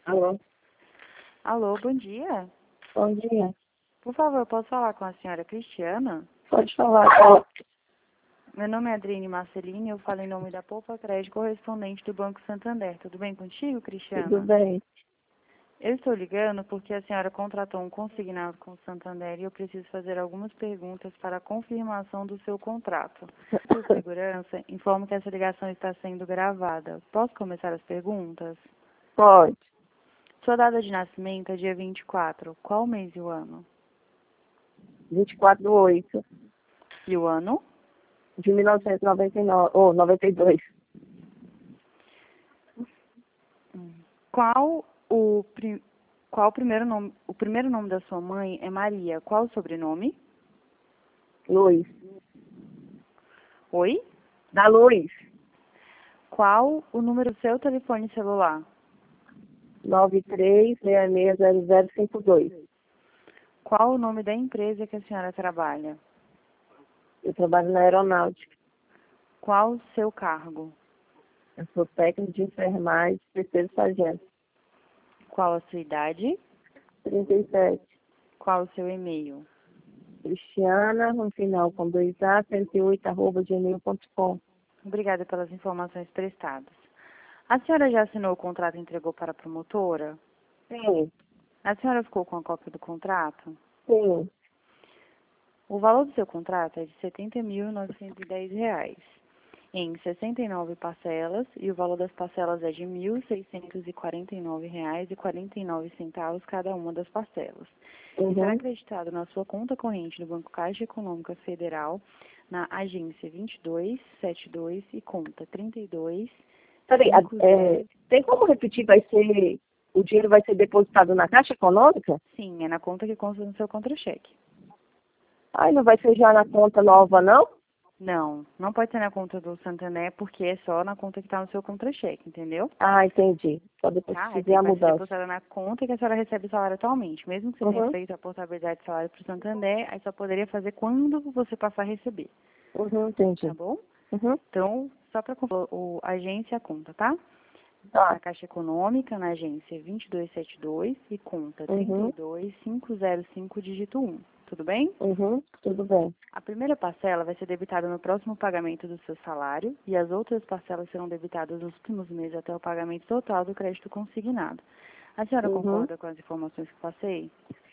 Alô, Alô, bom dia. bom dia. Por favor, posso falar com a senhora Cristiana? Pode falar. Ó, Meu nome é Adriane Marcelini, eu falo em nome da Poupa Crédito, correspondente do Banco Santander. Tudo bem contigo, tudo Cristiana? bem? Eu estou ligando porque a senhora contratou um consignado com o Santander e eu preciso fazer algumas perguntas para a confirmação do seu contrato. Por segurança, informo que essa ligação está sendo gravada. Posso começar as perguntas? Pode. Sua data de nascimento é dia 24. Qual o mês e o ano? 24/8 E o ano? de 1999, ou 92. Qual qual o primeiro nome da sua mãe é Maria? Qual o sobrenome? Luiz. Oi? Da Luiz. Qual o número do seu telefone celular? 93660052. Qual o nome da empresa que a senhora trabalha? Eu trabalho na aeronáutica. Qual o seu cargo? Eu sou técnico de enfermagem, terceiro sargento. Qual a sua idade? 37. Qual o seu e-mail? Cristiana, no final com 2A, 108@gmail.com. Obrigada pelas informações prestadas. A senhora já assinou o contrato e entregou para a promotora? Sim, A senhora ficou com a cópia do contrato? sim. O valor do seu contrato é de R$ 70.910, em 69 parcelas, e o valor das parcelas é de R$ 1.649,49 cada uma das parcelas. E será Uhum. acreditado na sua conta corrente no Banco Caixa Econômica Federal, na agência 2272 e conta 32. Peraí, tem como repetir? O dinheiro vai ser depositado na Caixa Econômica? Sim, é na conta que consta no seu contra-cheque. Ai, não vai ser já na conta nova, não? Não, não pode ser na conta do Santander, porque é só na conta que está no seu contra-cheque, entendeu? Ah, entendi. Só depois Tá? que fizer a Vai ser mudança. depositada na conta que a senhora recebe o salário atualmente. Mesmo que você tenha Uhum, feito a portabilidade de salário para o Santander, aí só poderia fazer quando você passar a receber. uhum, Tá entendi. bom? Uhum, Então, só para o agência e a conta, tá? tá. Na Caixa Econômica, na agência 2272 e conta Uhum, 32505, dígito 1. Tudo bem? uhum, tudo bem. A primeira parcela vai ser debitada no próximo pagamento do seu salário e as outras parcelas serão debitadas nos últimos meses até o pagamento total do crédito consignado. A senhora Uhum. concorda com as informações que passei?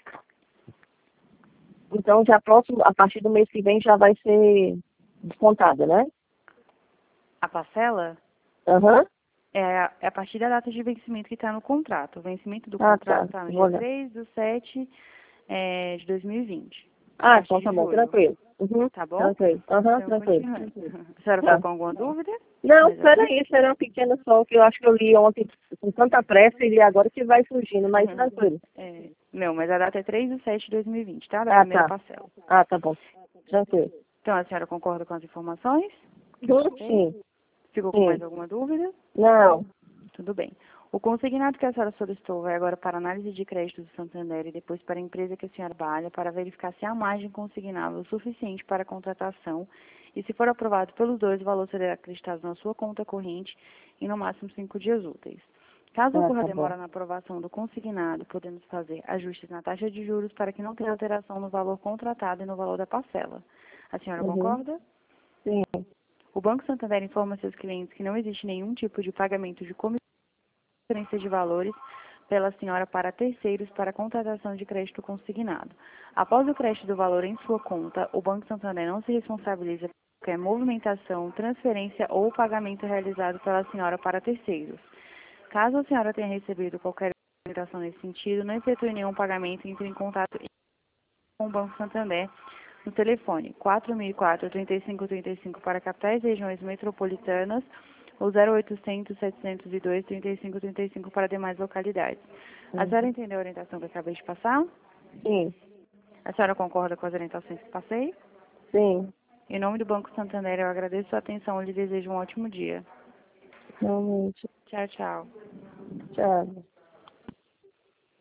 Então, já próximo, a partir do mês que vem já vai ser descontada, né? A parcela Aham. é a partir da data de vencimento que está no contrato. O vencimento do Ah, contrato tá. está no Vou dia olhar. 3/7 de 2020, a Ah, partir então de tá bom, julho. tranquilo. Uhum, Tá bom? tranquilo. Aham, Então, tranquilo. continuando. A senhora ficou Tá. com alguma dúvida? Não, Mais alguma? peraí, isso era uma pequena só que eu acho que eu li ontem com tanta pressa e agora que vai surgindo, mas tranquilo. Não, mas a data é 3/7 de 2020, tá? Da Ah, primeira tá. parcela. Ah, tá bom. Tranquilo. Então, a senhora concorda com as informações que eu Sim, passei? sim, Ficou com mais sim. alguma dúvida? Não. Tudo bem. O consignado que a senhora solicitou vai agora para análise de crédito do Santander e depois para a empresa que a senhora trabalha para verificar se a margem consignável é o suficiente para a contratação e, se for aprovado pelos dois, o valor será acreditado na sua conta corrente em no máximo 5 dias úteis. Caso Ah, ocorra tá bom. demora na aprovação do consignado, podemos fazer ajustes na taxa de juros para que não tenha alteração no valor contratado e no valor da parcela. A senhora Uhum. concorda? Sim. O Banco Santander informa seus clientes que não existe nenhum tipo de pagamento de comissão transferência de valores pela senhora para terceiros para a contratação de crédito consignado. Após o crédito do valor em sua conta, o Banco Santander não se responsabiliza por qualquer movimentação, transferência ou pagamento realizado pela senhora para terceiros. Caso a senhora tenha recebido qualquer orientação nesse sentido, não efetue nenhum pagamento, entre em contato com o Banco Santander no telefone 4004-3535 para capitais e regiões metropolitanas ou 0800-702-3535 para demais localidades. A senhora Uhum. entendeu a orientação que eu acabei de passar? Sim. A senhora concorda com as orientações que passei? Sim. Em nome do Banco Santander, eu agradeço a sua atenção e lhe desejo um ótimo dia. Realmente. Tchau, tchau. Tchau.